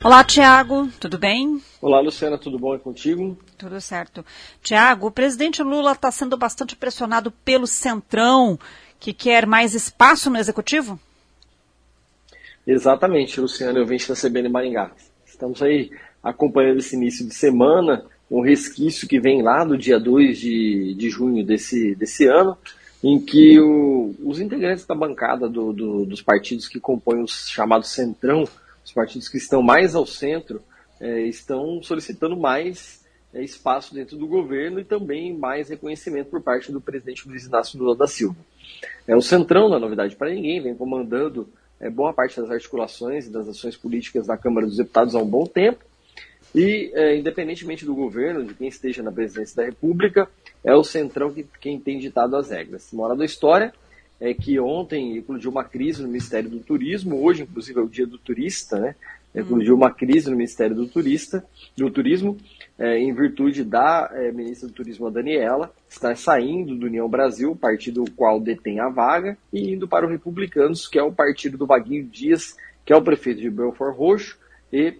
Olá, Tiago, tudo bem? Olá, Luciana, tudo bom? É contigo? Tudo certo. Tiago, o presidente Lula está sendo bastante pressionado pelo Centrão, que quer mais espaço no Executivo? Exatamente, Luciana, eu venho da CBN Maringá. Estamos aí acompanhando esse início de semana, um resquício que vem lá do dia 2 de junho desse ano, em que os integrantes da bancada dos partidos que compõem o chamado Centrão, os partidos que estão mais ao centro, estão solicitando mais espaço dentro do governo e também mais reconhecimento por parte do presidente Luiz Inácio Lula da Silva. O Centrão, não é novidade para ninguém, vem comandando boa parte das articulações e das ações políticas da Câmara dos Deputados há um bom tempo. E, independentemente do governo, de quem esteja na presidência da República, é o Centrão quem tem ditado as regras. Moral da história é que ontem eclodiu uma crise no Ministério do Turismo, hoje, inclusive, é o dia do turista, né? Eclodiu uma crise no Ministério do Turismo, em virtude da ministra do Turismo, a Daniela, estar saindo do União Brasil, partido qual detém a vaga, e indo para o Republicanos, que é o partido do Vaguinho Dias, que é o prefeito de Belford Roxo, e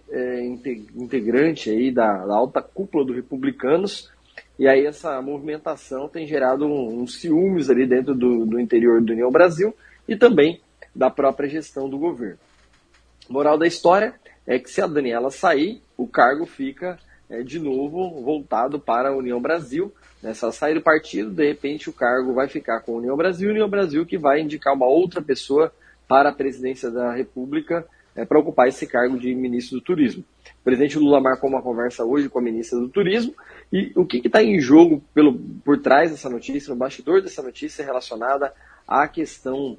integrante aí da alta cúpula do Republicanos. E aí essa movimentação tem gerado uns ciúmes ali dentro do interior do União Brasil e também da própria gestão do governo. Moral da história é que se a Daniela sair, o cargo fica de novo voltado para a União Brasil. Se ela sair do partido, de repente o cargo vai ficar com a União Brasil que vai indicar uma outra pessoa para a presidência da República para ocupar esse cargo de ministro do Turismo. O presidente Lula marcou uma conversa hoje com a ministra do Turismo e o que está em jogo por trás dessa notícia, no bastidor dessa notícia relacionada à questão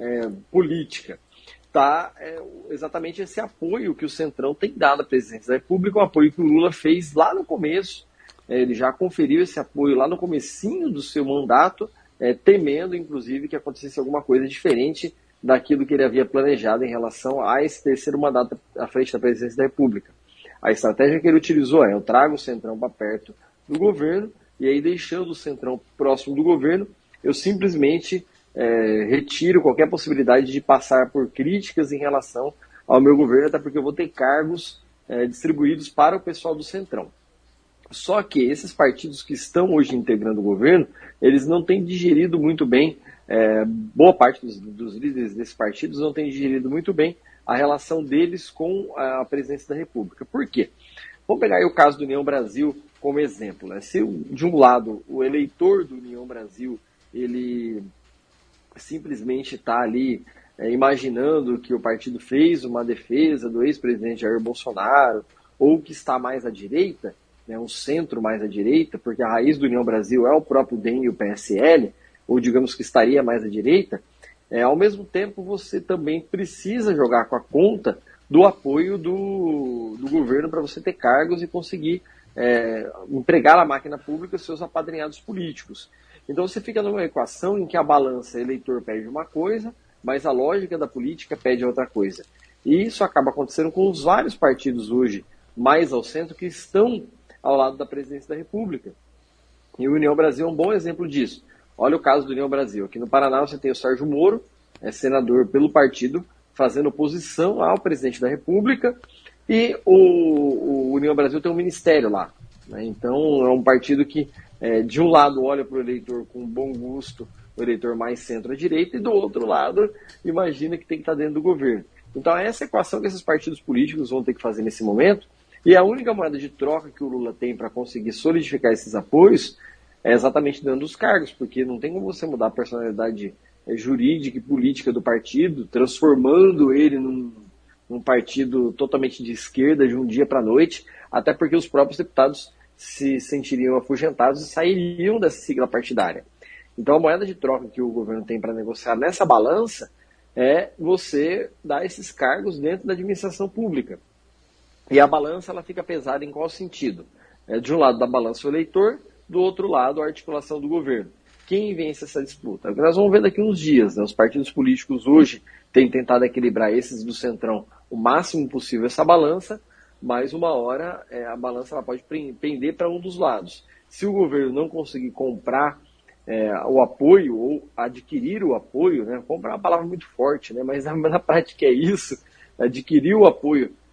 política. Está exatamente esse apoio que o Centrão tem dado à presidência da República, um apoio que o Lula fez lá no começo. Ele já conferiu esse apoio lá no comecinho do seu mandato, temendo, inclusive, que acontecesse alguma coisa diferente daquilo que ele havia planejado em relação a esse terceiro mandato à frente da presidência da República. A estratégia que ele utilizou eu trago o Centrão para perto do governo, e aí deixando o Centrão próximo do governo, eu simplesmente retiro qualquer possibilidade de passar por críticas em relação ao meu governo, até porque eu vou ter cargos distribuídos para o pessoal do Centrão. Só que esses partidos que estão hoje integrando o governo, eles não têm digerido muito bem, boa parte dos líderes desses partidos não têm digerido muito bem a relação deles com a presidência da República. Por quê? Vamos pegar aí o caso do União Brasil como exemplo. Se, de um lado, o eleitor do União Brasil, ele simplesmente está ali imaginando que o partido fez uma defesa do ex-presidente Jair Bolsonaro, ou que está mais à direita, um centro mais à direita, porque a raiz do União Brasil é o próprio DEM e o PSL, ou digamos que estaria mais à direita, ao mesmo tempo você também precisa jogar com a conta do apoio do governo para você ter cargos e conseguir empregar na máquina pública seus apadrinhados políticos. Então você fica numa equação em que a balança eleitor pede uma coisa, mas a lógica da política pede outra coisa. E isso acaba acontecendo com os vários partidos hoje mais ao centro que estão ao lado da presidência da República. E o União Brasil é um bom exemplo disso. Olha o caso do União Brasil. Aqui no Paraná você tem o Sérgio Moro, senador pelo partido, fazendo oposição ao presidente da República, e o União Brasil tem um ministério lá. Então é um partido que, de um lado, olha para o eleitor com bom gosto, o eleitor mais centro-direita, e do outro lado, imagina que tem que estar dentro do governo. Então é essa equação que esses partidos políticos vão ter que fazer nesse momento, e a única moeda de troca que o Lula tem para conseguir solidificar esses apoios é exatamente dando os cargos, porque não tem como você mudar a personalidade jurídica e política do partido, transformando ele num partido totalmente de esquerda de um dia para a noite, até porque os próprios deputados se sentiriam afugentados e sairiam dessa sigla partidária. Então a moeda de troca que o governo tem para negociar nessa balança é você dar esses cargos dentro da administração pública. E a balança ela fica pesada em qual sentido? De um lado da balança o eleitor, do outro lado a articulação do governo. Quem vence essa disputa? Nós vamos ver daqui uns dias. Os partidos políticos hoje têm tentado equilibrar, esses do Centrão, o máximo possível essa balança, mas uma hora a balança ela pode pender para um dos lados. Se o governo não conseguir comprar o apoio ou adquirir o apoio, comprar é uma palavra muito forte, mas na prática é isso, adquirir o apoio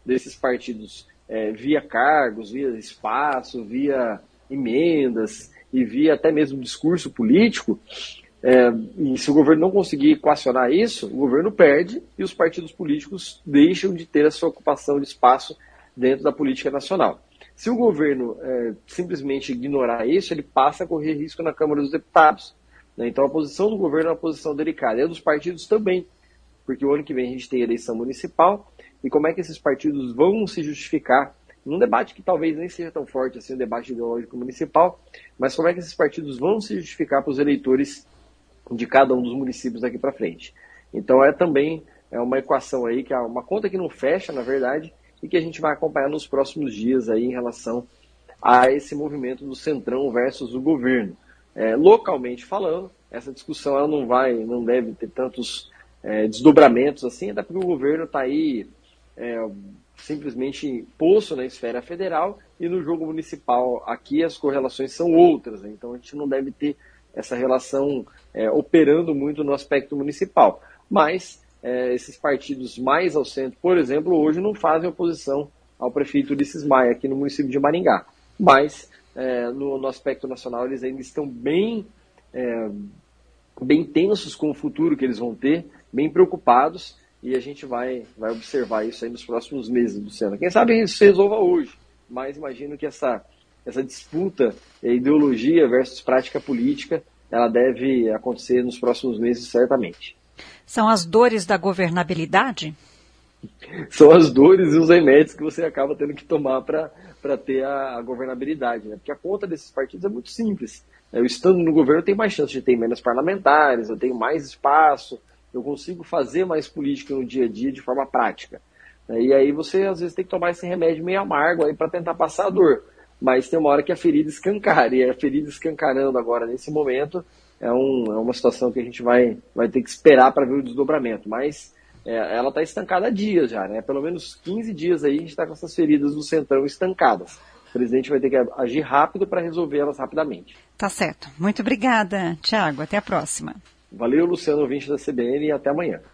desses partidos via cargos, via espaço, via emendas e via até mesmo discurso político, e se o governo não conseguir equacionar isso, o governo perde e os partidos políticos deixam de ter a sua ocupação de espaço dentro da política nacional. Se o governo simplesmente ignorar isso, ele passa a correr risco na Câmara dos Deputados, né? Então a posição do governo é uma posição delicada, e a dos partidos também, porque o ano que vem a gente tem eleição municipal, e como é que esses partidos vão se justificar num debate que talvez nem seja tão forte assim, o debate ideológico municipal, mas como é que esses partidos vão se justificar para os eleitores de cada um dos municípios daqui para frente. Então também uma equação aí, que é uma conta que não fecha, na verdade, e que a gente vai acompanhar nos próximos dias aí em relação a esse movimento do Centrão versus o governo. Localmente falando, essa discussão ela não deve ter tantos desdobramentos assim, até porque o governo está aí simplesmente posto na esfera federal, e no jogo municipal aqui as correlações são outras, né? Então a gente não deve ter essa relação operando muito no aspecto municipal. Mas esses partidos mais ao centro, por exemplo, hoje não fazem oposição ao prefeito Ulisses Maia aqui no município de Maringá. Mas no aspecto nacional eles ainda estão bem tensos com o futuro que eles vão ter, bem preocupados, e a gente vai observar isso aí nos próximos meses, Luciano. Quem sabe isso se resolva hoje, mas imagino que essa disputa ideologia versus prática política, ela deve acontecer nos próximos meses, certamente. São as dores da governabilidade? São as dores e os remédios que você acaba tendo que tomar para ter a governabilidade, né? Porque a conta desses partidos é muito simples. Eu estando no governo, eu tenho mais chance de ter menos parlamentares, eu tenho mais espaço, eu consigo fazer mais política no dia a dia de forma prática. E aí você, às vezes, tem que tomar esse remédio meio amargo para tentar passar a dor. Mas tem uma hora que a ferida escancara, e a ferida escancarando agora, nesse momento, é uma situação que a gente vai ter que esperar para ver o desdobramento. Mas ela está estancada há dias já, né? Pelo menos 15 dias aí a gente está com essas feridas do Centrão estancadas. O presidente vai ter que agir rápido para resolver elas rapidamente. Tá certo. Muito obrigada, Thiago. Até a próxima. Valeu, Luciano, ouvinte da CBN, e até amanhã.